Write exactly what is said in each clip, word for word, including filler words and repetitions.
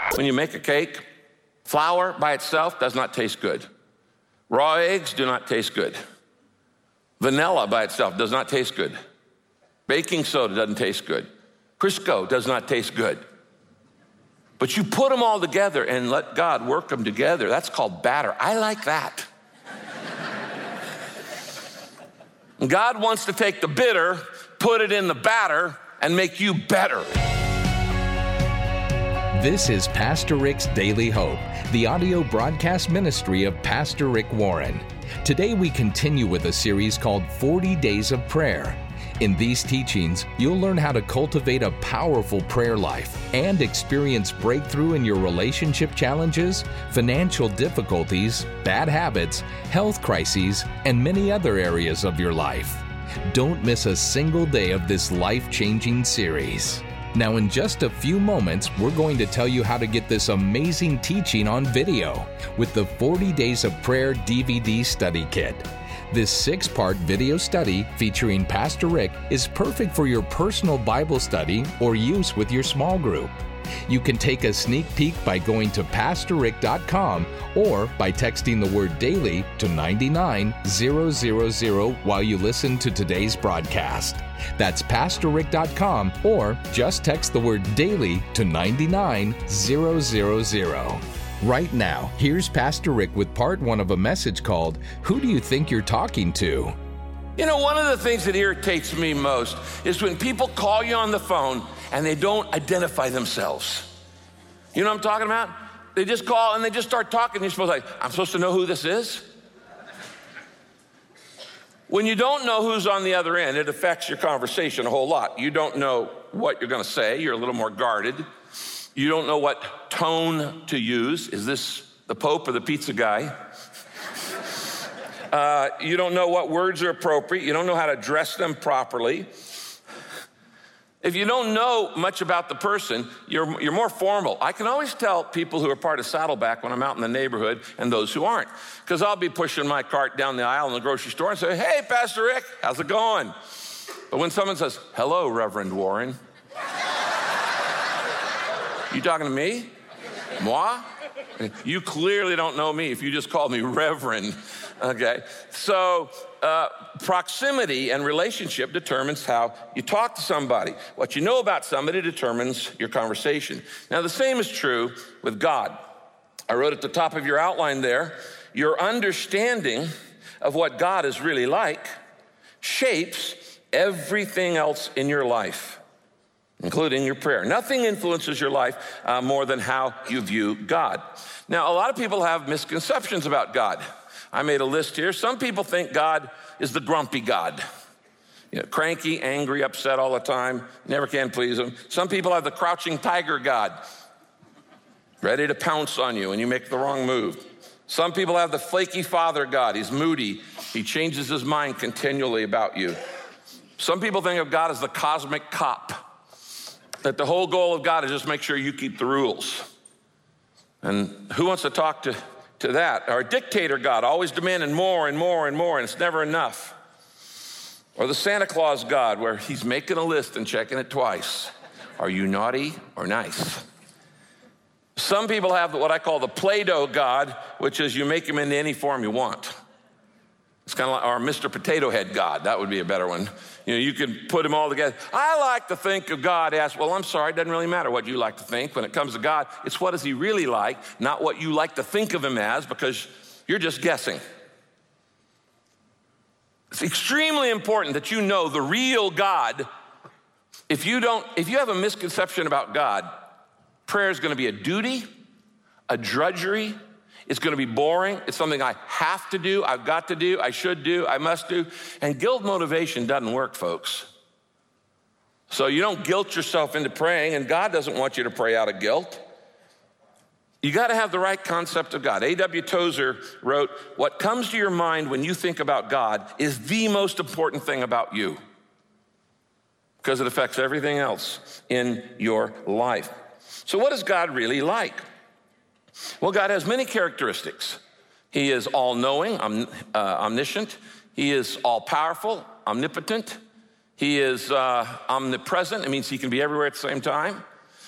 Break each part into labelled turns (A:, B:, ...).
A: When you make a cake, flour by itself does not taste good. Raw eggs do not taste good. Vanilla by itself does not taste good. Baking soda doesn't taste good. Crisco does not taste good. But you put them all together and let God work them together. That's called batter. I like that. God wants to take the bitter, put it in the batter, and make you better.
B: This is Pastor Rick's Daily Hope, the audio broadcast ministry of Pastor Rick Warren. Today we continue with a series called forty Days of Prayer. In these teachings, you'll learn how to cultivate a powerful prayer life and experience breakthrough in your relationship challenges, financial difficulties, bad habits, health crises, and many other areas of your life. Don't miss a single day of this life-changing series. Now, in just a few moments, we're going to tell you how to get this amazing teaching on video with the forty Days of Prayer D V D study kit. This six-part video study featuring Pastor Rick is perfect for your personal Bible study or use with your small group. You can take a sneak peek by going to pastor rick dot com or by texting the word daily to nine nine zero zero zero while you listen to today's broadcast. That's pastor rick dot com or just text the word daily to nine nine zero zero zero. Right now, here's Pastor Rick with part one of a message called, Who Do You Think You're Talking To?
A: You know, one of the things that irritates me most is when people call you on the phone and they don't identify themselves. You know what I'm talking about? They just call and they just start talking. You're supposed to like, I'm supposed to know who this is? When you don't know who's on the other end, it affects your conversation a whole lot. You don't know what you're going to say. You're a little more guarded. You don't know what tone to use. Is this the Pope or the pizza guy? Uh, you don't know what words are appropriate. You don't know how to address them properly. If you don't know much about the person, you're, you're more formal. I can always tell people who are part of Saddleback when I'm out in the neighborhood and those who aren't. Because I'll be pushing my cart down the aisle in the grocery store and say, hey, Pastor Rick, how's it going? But when someone says, hello, Reverend Warren. You talking to me? Moi? You clearly don't know me if you just called me Reverend, okay? So uh, proximity and relationship determines how you talk to somebody. What you know about somebody determines your conversation. Now, the same is true with God. I wrote at the top of your outline there, your understanding of what God is really like shapes everything else in your life, including your prayer. Nothing influences your life uh, more than how you view God. Now, a lot of people have misconceptions about God. I made a list here. Some people think God is the grumpy God. You know, cranky, angry, upset all the time, never can please him. Some people have the crouching tiger God, ready to pounce on you when you make the wrong move. Some people have the flaky father God. He's moody. He changes his mind continually about you. Some people think of God as the cosmic cop, that the whole goal of God is just make sure you keep the rules. And who wants to talk to, to that? Or a dictator God, always demanding more and more and more, and it's never enough. Or the Santa Claus God, where he's making a list and checking it twice. Are you naughty or nice? Some people have what I call the Play-Doh God, which is you make him into any form you want. It's kind of like our Mister Potato Head God. That would be a better one. You know, you can put them all together. I like to think of God as, well, I'm sorry, it doesn't really matter what you like to think. When it comes to God, it's what is he really like, not what you like to think of him as, because you're just guessing. It's extremely important that you know the real God. If you don't, if you have a misconception about God, prayer is going to be a duty, a drudgery. It's going to be boring. It's something I have to do, I've got to do, I should do, I must do. And guilt motivation doesn't work, folks. So you don't guilt yourself into praying, and God doesn't want you to pray out of guilt. You got to have the right concept of God. A W Tozer wrote, what comes to your mind when you think about God is the most important thing about you, because it affects everything else in your life. So what is God really like? Well, God has many characteristics. He is all-knowing, om- uh, omniscient. He is all-powerful, omnipotent. He is uh, omnipresent. It means he can be everywhere at the same time.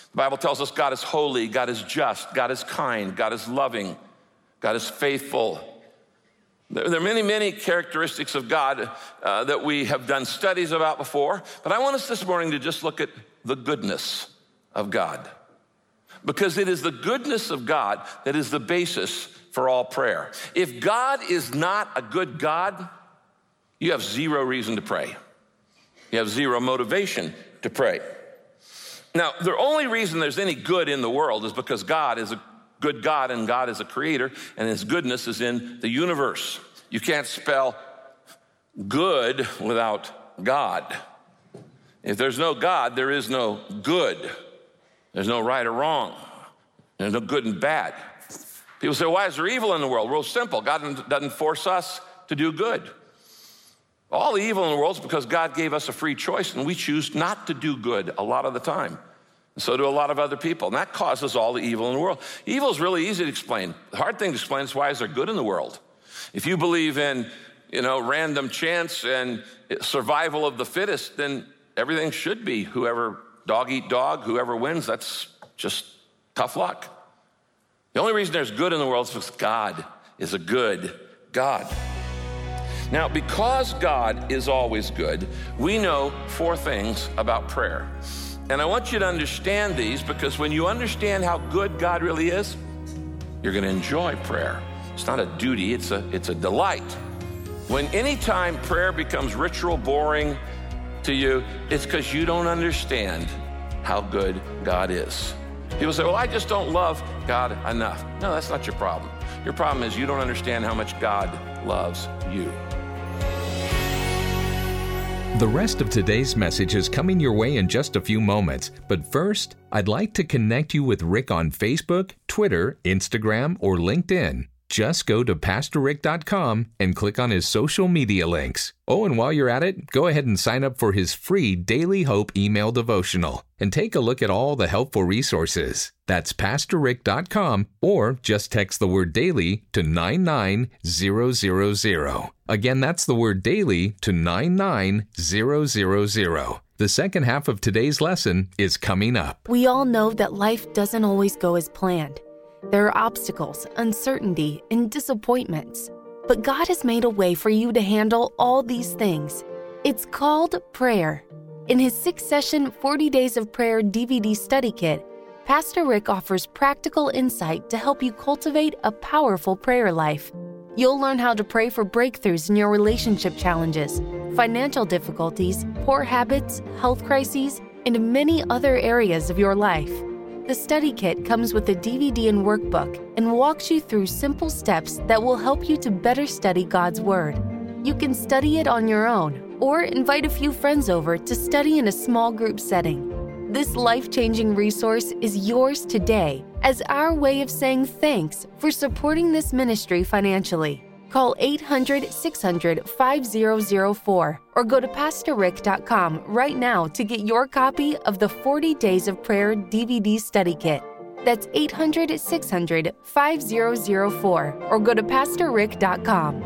A: The Bible tells us God is holy, God is just, God is kind, God is loving, God is faithful. There are many, many characteristics of God uh, that we have done studies about before, but I want us this morning to just look at the goodness of God, because it is the goodness of God that is the basis for all prayer. If God is not a good God, you have zero reason to pray. You have zero motivation to pray. Now, the only reason there's any good in the world is because God is a good God, and God is a creator, and his goodness is in the universe. You can't spell good without God. If there's no God, there is no good. There's no right or wrong. There's no good and bad. People say, why is there evil in the world? Real simple. God doesn't force us to do good. All the evil in the world is because God gave us a free choice, and we choose not to do good a lot of the time. And so do a lot of other people. And that causes all the evil in the world. Evil is really easy to explain. The hard thing to explain is why is there good in the world? If you believe in, you know, random chance and survival of the fittest, then everything should be whoever, dog eat dog, whoever wins, that's just tough luck. The only reason there's good in the world is because God is a good God. Now, because God is always good, we know four things about prayer. And I want you to understand these, because when you understand how good God really is, you're going to enjoy prayer. It's not a duty, it's a, it's a delight. When any time prayer becomes ritual, boring to you, it's because you don't understand how good God is. People say, well, I just don't love God enough. No, that's not your problem. Your problem is you don't understand how much God loves you.
B: The rest of today's message is coming your way in just a few moments. But first, I'd like to connect you with Rick on Facebook, Twitter, Instagram, or LinkedIn. Just go to pastor rick dot com and click on his social media links. Oh, and while you're at it, go ahead and sign up for his free Daily Hope email devotional and take a look at all the helpful resources. That's pastor rick dot com, or just text the word daily to nine nine zero zero zero. Again, that's the word daily to nine nine zero zero zero. The second half of today's lesson is coming up.
C: We all know that life doesn't always go as planned. There are obstacles, uncertainty, and disappointments. But God has made a way for you to handle all these things. It's called prayer. In his six-session forty Days of Prayer D V D study kit, Pastor Rick offers practical insight to help you cultivate a powerful prayer life. You'll learn how to pray for breakthroughs in your relationship challenges, financial difficulties, poor habits, health crises, and many other areas of your life. The study kit comes with a D V D and workbook and walks you through simple steps that will help you to better study God's Word. You can study it on your own or invite a few friends over to study in a small group setting. This life-changing resource is yours today as our way of saying thanks for supporting this ministry financially. Call eight hundred, six hundred, five zero zero four or go to pastor rick dot com right now to get your copy of the forty Days of Prayer D V D study kit. That's eight hundred, six hundred, five zero zero four or go to pastor rick dot com.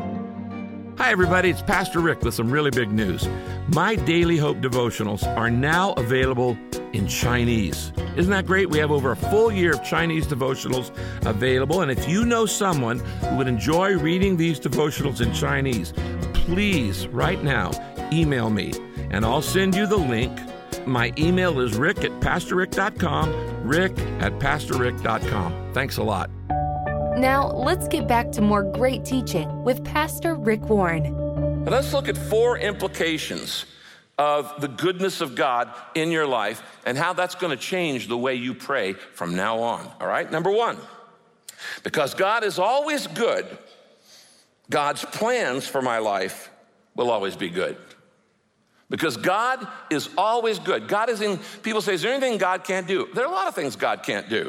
A: Hi, everybody. It's Pastor Rick with some really big news. My Daily Hope devotionals are now available in Chinese. Isn't that great? We have over a full year of Chinese devotionals available. And if you know someone who would enjoy reading these devotionals in Chinese, please, right now, email me and I'll send you the link. My email is rick at pastor rick dot com, rick at pastor rick dot com. Thanks a lot.
C: Now, let's get back to more great teaching with Pastor Rick Warren.
A: Now let's look at four implications of the goodness of God in your life and how that's going to change the way you pray from now on. All right? Number one, because God is always good, God's plans for my life will always be good. Because God is always good. God is in, people say, is there anything God can't do? There are a lot of things God can't do.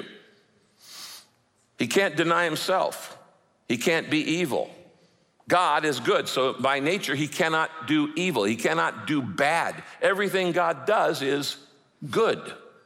A: He can't deny himself. He can't be evil. God is good, so by nature, he cannot do evil. He cannot do bad. Everything God does is good.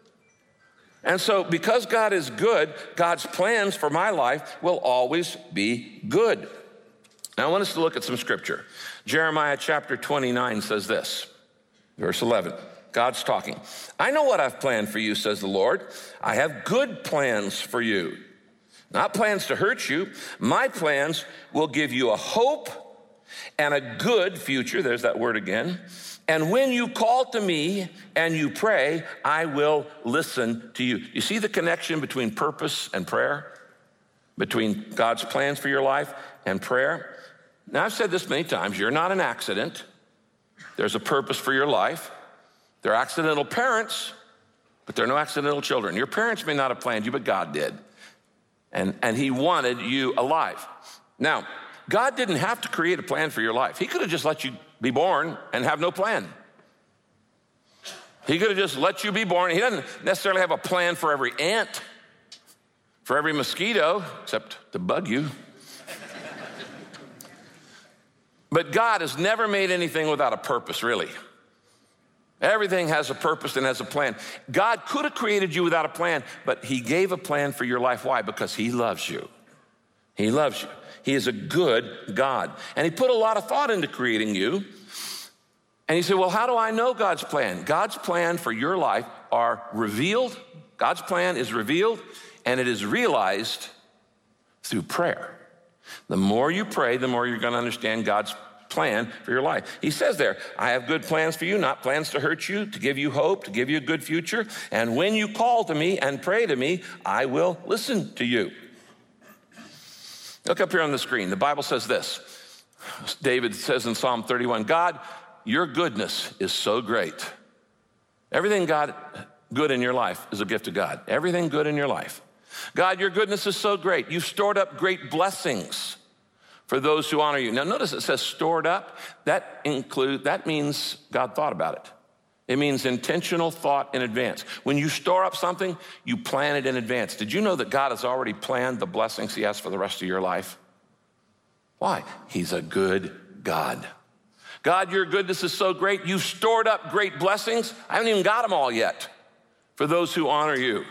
A: And so because God is good, God's plans for my life will always be good. Now I want us to look at some scripture. Jeremiah chapter twenty-nine says this, verse eleven. God's talking. I know what I've planned for you, says the Lord. I have good plans for you, not plans to hurt you. My plans will give you a hope and a good future. There's that word again. And when you call to me and you pray, I will listen to you. You see the connection between purpose and prayer? Between God's plans for your life and prayer? Now, I've said this many times. You're not an accident. There's a purpose for your life. They're accidental parents, but they're no accidental children. Your parents may not have planned you, but God did. And, and he wanted you alive. Now, God didn't have to create a plan for your life. He could have just let you be born and have no plan. He could have just let you be born. He doesn't necessarily have a plan for every ant, for every mosquito, except to bug you. But God has never made anything without a purpose, really. Everything has a purpose and has a plan. God could have created you without a plan, but he gave a plan for your life. Why? Because he loves you. He loves you. He is a good God. And he put a lot of thought into creating you. And you say, well, how do I know God's plan? God's plan for your life are revealed. God's plan is revealed, and it is realized through prayer. The more you pray, the more you're going to understand God's plan for your life. He says there, I have good plans for you, not plans to hurt you, to give you hope, to give you a good future. And when you call to me and pray to me, I will listen to you. Look up here on the screen. The Bible says this. David says in Psalm thirty-one, God, your goodness is so great. Everything God good in your life is a gift of God. Everything good in your life. God, your goodness is so great. You've stored up great blessings for those who honor you. Now notice it says stored up. That include, that means God thought about it. It means intentional thought in advance. When you store up something, you plan it in advance. Did you know that God has already planned the blessings he has for the rest of your life? Why? He's a good God. God, your goodness is so great. You've stored up great blessings. I haven't even got them all yet for those who honor you.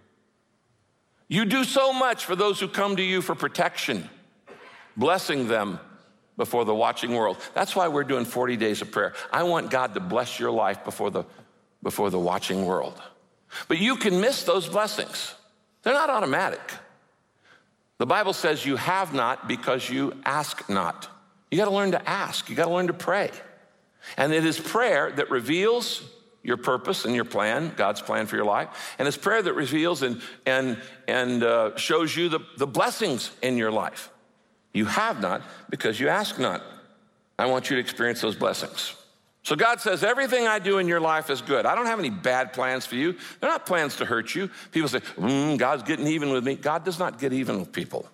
A: You do so much for those who come to you for protection, blessing them before the watching world. That's why we're doing forty days of prayer. I want God to bless your life before the, before the watching world. But you can miss those blessings. They're not automatic. The Bible says you have not because you ask not. You got to learn to ask. You got to learn to pray. And it is prayer that reveals your purpose and your plan, God's plan for your life. And it's prayer that reveals and, and, and uh, shows you the, the blessings in your life. You have not because you ask not. I want you to experience those blessings. So God says, everything I do in your life is good. I don't have any bad plans for you. They're not plans to hurt you. People say, mm, God's getting even with me. God does not get even with people.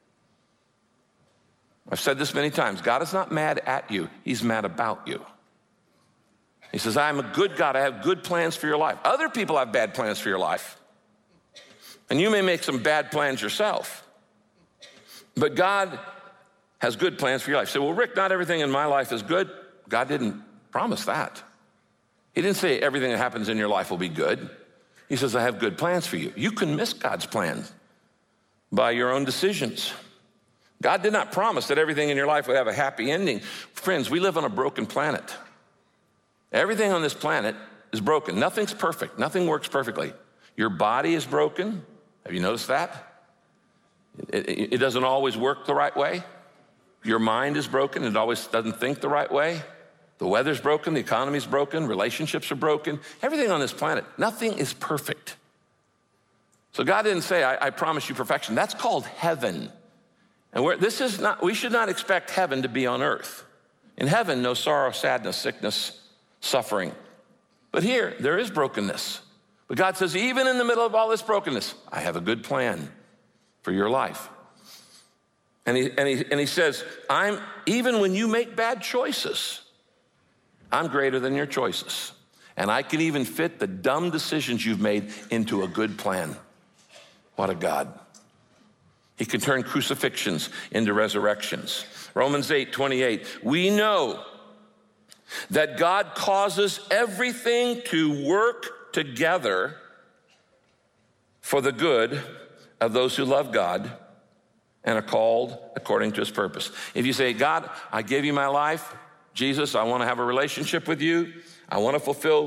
A: I've said this many times. God is not mad at you. He's mad about you. He says, I am a good God. I have good plans for your life. Other people have bad plans for your life. And you may make some bad plans yourself. But God has good plans for your life. Say, well, Rick, not everything in my life is good. God didn't promise that. He didn't say everything that happens in your life will be good. He says, I have good plans for you. You can miss God's plans by your own decisions. God did not promise that everything in your life would have a happy ending. Friends, we live on a broken planet. Everything on this planet is broken. Nothing's perfect. Nothing works perfectly. Your body is broken. Have you noticed that? It, it, it doesn't always work the right way. Your mind is broken. It always doesn't think the right way. The weather's broken. The economy's broken. Relationships are broken. Everything on this planet, nothing is perfect. So God didn't say, I, I promise you perfection. That's called heaven. And we're, this is not, we should not expect heaven to be on earth. In heaven, no sorrow, sadness, sickness, suffering. But here, there is brokenness. But God says, even in the middle of all this brokenness, I have a good plan for your life. And he, and he, and he says, I'm, even when you make bad choices, I'm greater than your choices. And I can even fit the dumb decisions you've made into a good plan. What a God. He can turn crucifixions into resurrections. Romans eight twenty-eight, we know that God causes everything to work together for the good of those who love God and are called according to his purpose. If you say, God, I give you my life. Jesus, I want to have a relationship with you. I want to fulfill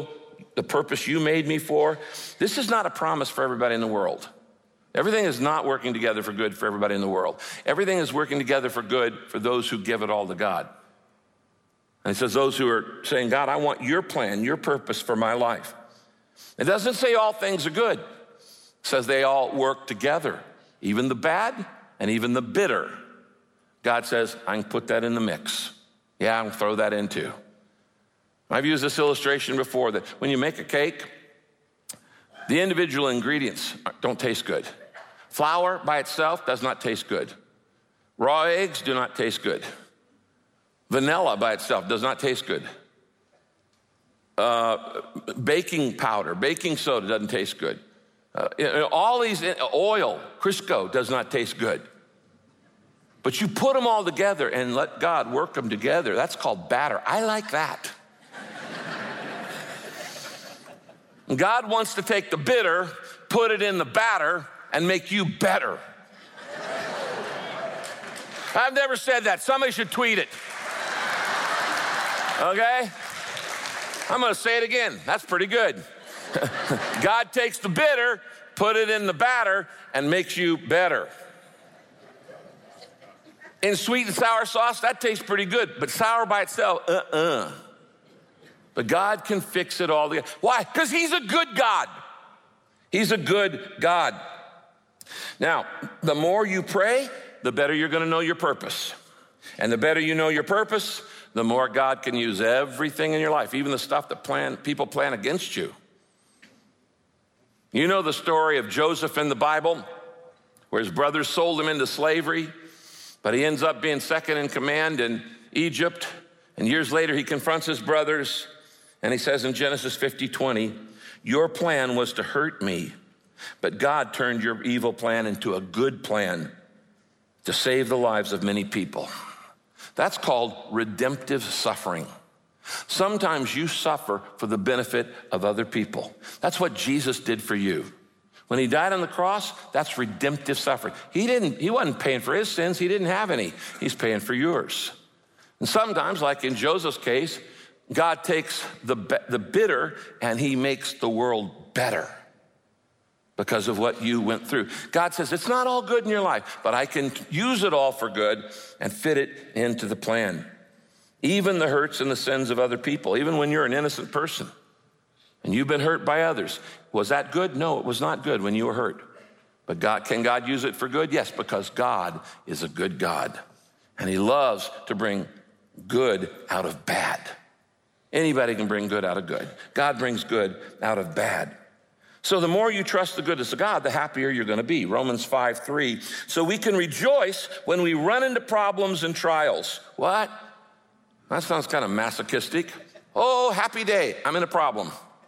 A: the purpose you made me for. This is not a promise for everybody in the world. Everything is not working together for good for everybody in the world. Everything is working together for good for those who give it all to God. And he says those who are saying, God, I want your plan, your purpose for my life. It doesn't say all things are good. It says they all work together, even the bad and even the bitter. God says, I can put that in the mix. Yeah, I can throw that in too. I've used this illustration before that when you make a cake, the individual ingredients don't taste good. Flour by itself does not taste good. Raw eggs do not taste good. Vanilla by itself does not taste good. Uh, baking powder, baking soda doesn't taste good. Uh, you know, all these, oil, Crisco does not taste good. But you put them all together and let God work them together. That's called batter. I like that. God wants to take the bitter, put it in the batter, and make you better. I've never said that. Somebody should tweet it. Okay? I'm going to say it again. That's pretty good. God takes the bitter, put it in the batter, and makes you better. In sweet and sour sauce, that tastes pretty good, but sour by itself, uh-uh. But God can fix it all together. Why? Because he's a good God. He's a good God. Now, the more you pray, the better you're going to know your purpose. And the better you know your purpose, the more God can use everything in your life, even the stuff that plan, people plan against you. You know the story of Joseph in the Bible, where his brothers sold him into slavery, but he ends up being second in command in Egypt. And years later, he confronts his brothers, and he says in Genesis fifty twenty, your plan was to hurt me, but God turned your evil plan into a good plan to save the lives of many people. That's called redemptive suffering. Sometimes you suffer for the benefit of other people. That's what Jesus did for you. When he died on the cross, that's redemptive suffering. He didn't, he wasn't paying for his sins. He didn't have any. He's paying for yours. And sometimes, like in Joseph's case, God takes the, the bitter and he makes the world better because of what you went through. God says, it's not all good in your life, but I can use it all for good and fit it into the plan. Even the hurts and the sins of other people, even when you're an innocent person and you've been hurt by others. Was that good? No, it was not good when you were hurt. But God, can God use it for good? Yes, because God is a good God. And he loves to bring good out of bad. Anybody can bring good out of good. God brings good out of bad. So the more you trust the goodness of God, the happier you're going to be. Romans five three. So we can rejoice when we run into problems and trials. What? That sounds kind of masochistic. Oh, happy day. I'm in a problem.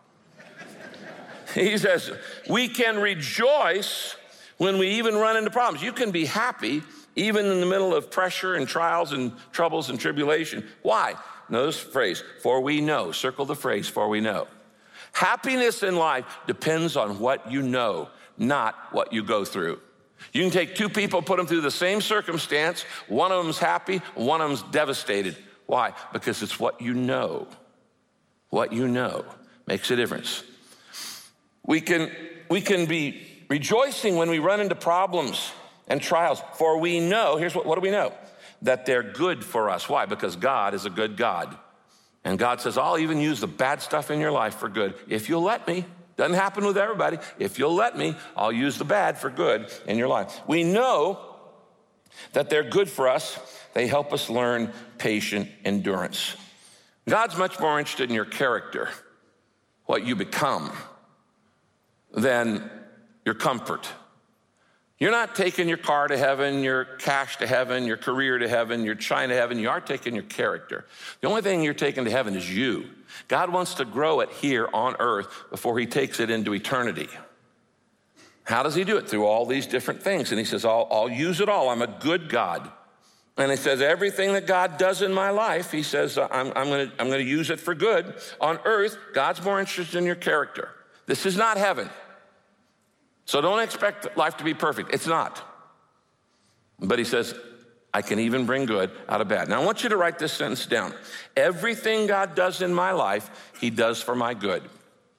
A: He says, we can rejoice when we even run into problems. You can be happy even in the middle of pressure and trials and troubles and tribulation. Why? Notice the phrase, for we know. Circle the phrase, for we know. Happiness in life depends on what you know, not what you go through. You can take two people, put them through the same circumstance. One of them's happy, one of them's devastated. Why? Because it's what you know. What you know makes a difference. We can, we can be rejoicing when we run into problems and trials, for we know, here's what, what do we know? That they're good for us. Why? Because God is a good God. And God says, I'll even use the bad stuff in your life for good. If you'll let me. Doesn't happen with everybody. If you'll let me, I'll use the bad for good in your life. We know that they're good for us. They help us learn patient endurance. God's much more interested in your character, what you become, than your comfort. You're not taking your car to heaven, your cash to heaven, your career to heaven, your China to heaven. You are taking your character. The only thing you're taking to heaven is you. God wants to grow it here on earth before he takes it into eternity. How does he do it? Through all these different things. And he says, I'll, I'll use it all. I'm a good God. And he says, everything that God does in my life, he says, I'm, I'm going to I'm going to use it for good. On earth, God's more interested in your character. This is not heaven. So don't expect life to be perfect. It's not. But he says, I can even bring good out of bad. Now, I want you to write this sentence down. Everything God does in my life, he does for my good.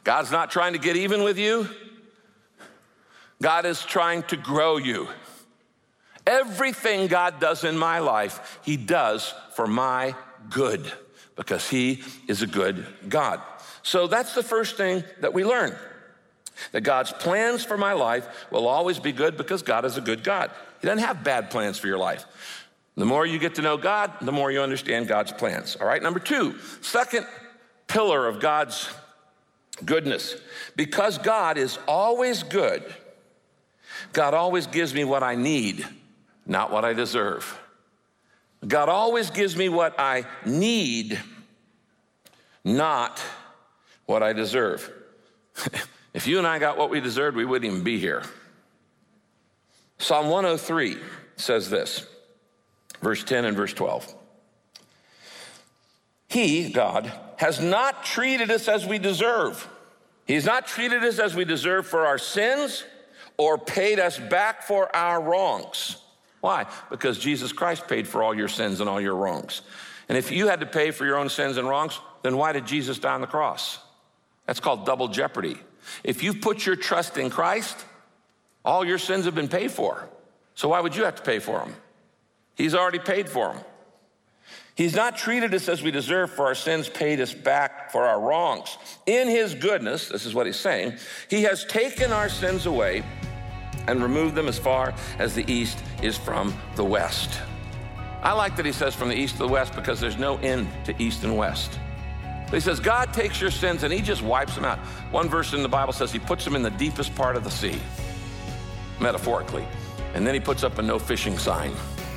A: God's not trying to get even with you. God is trying to grow you. Everything God does in my life, he does for my good because he is a good God. So that's the first thing that we learn, that God's plans for my life will always be good because God is a good God. He doesn't have bad plans for your life. The more you get to know God, the more you understand God's plans. All right, number two, second pillar of God's goodness. Because God is always good, God always gives me what I need, not what I deserve. God always gives me what I need, not what I deserve. If you and I got what we deserved, we wouldn't even be here. Psalm one oh three says this, verse ten and verse twelve. He, God, has not treated us as we deserve. He's not treated us as we deserve for our sins or paid us back for our wrongs. Why? Because Jesus Christ paid for all your sins and all your wrongs. And if you had to pay for your own sins and wrongs, then why did Jesus die on the cross? That's called double jeopardy. If you've put your trust in Christ, all your sins have been paid for. So why would you have to pay for them? He's already paid for them. He's not treated us as we deserve for our sins, paid us back for our wrongs. In his goodness, this is what he's saying, he has taken our sins away and removed them as far as the east is from the west. I like that he says from the east to the west because there's no end to east and west. But he says God takes your sins and he just wipes them out. One verse in the Bible says he puts them in the deepest part of the sea, metaphorically. And then he puts up a no fishing sign.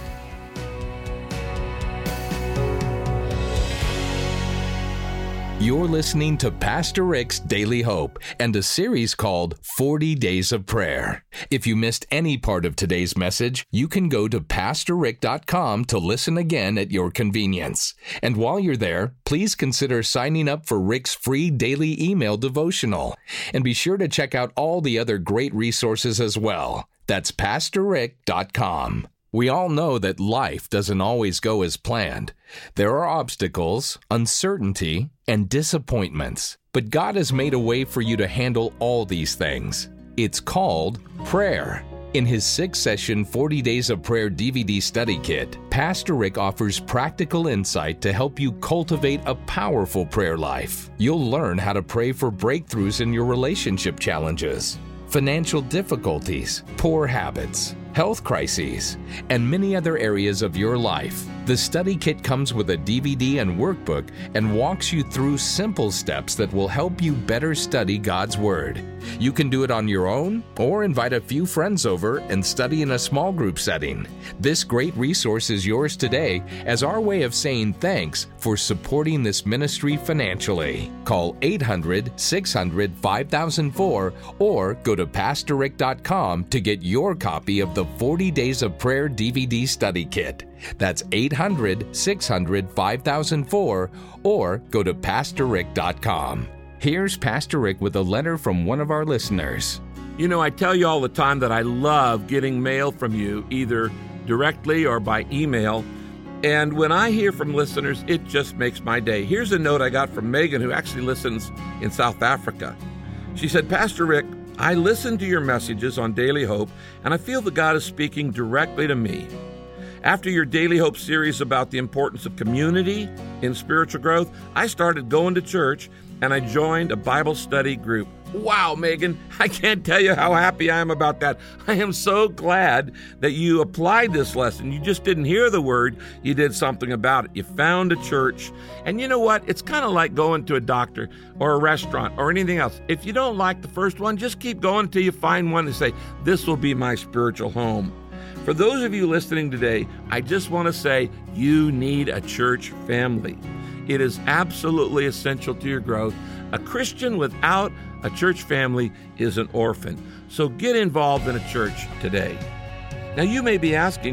B: You're listening to Pastor Rick's Daily Hope and a series called forty days of Prayer. If you missed any part of today's message, you can go to pastor rick dot com to listen again at your convenience. And while you're there, please consider signing up for Rick's free daily email devotional. And be sure to check out all the other great resources as well. That's pastor rick dot com. We all know that life doesn't always go as planned. There are obstacles, uncertainty, and disappointments. But God has made a way for you to handle all these things. It's called prayer. In his six-session forty Days of Prayer D V D study kit, Pastor Rick offers practical insight to help you cultivate a powerful prayer life. You'll learn how to pray for breakthroughs in your relationship challenges, financial difficulties, poor habits, health crises, and many other areas of your life. The study kit comes with a D V D and workbook and walks you through simple steps that will help you better study God's Word. You can do it on your own or invite a few friends over and study in a small group setting. This great resource is yours today as our way of saying thanks for supporting this ministry financially. Call eight hundred, six hundred, five thousand four or go to pastor rick dot com to get your copy of the forty Days of Prayer D V D study kit. That's eight hundred, six hundred, five thousand four or go to pastor rick dot com. Here's Pastor Rick with a letter from one of our listeners.
A: You know, I tell you all the time that I love getting mail from you, either directly or by email. And when I hear from listeners, it just makes my day. Here's a note I got from Megan, who actually listens in South Africa. She said, Pastor Rick, I listen to your messages on Daily Hope, and I feel that God is speaking directly to me. After your Daily Hope series about the importance of community in spiritual growth, I started going to church and I joined a Bible study group. Wow, Megan, I can't tell you how happy I am about that. I am so glad that you applied this lesson. You just didn't hear the word, you did something about it. You found a church. And you know what? It's kind of like going to a doctor or a restaurant or anything else. If you don't like the first one, just keep going until you find one and say, this will be my spiritual home. For those of you listening today, I just want to say you need a church family. It is absolutely essential to your growth. A Christian without a church family is an orphan. So get involved in a church today. Now you may be asking,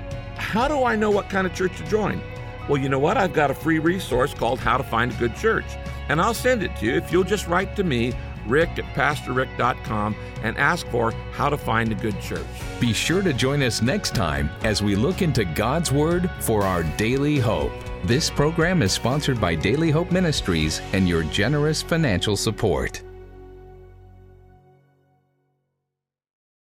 A: how do I know what kind of church to join? Well, you know what? I've got a free resource called How to Find a Good Church. And I'll send it to you if you'll just write to me, Rick at pastor rick dot com, and ask for How to Find a Good Church.
B: Be sure to join us next time as we look into God's Word for our daily hope. This program is sponsored by Daily Hope Ministries and your generous financial support.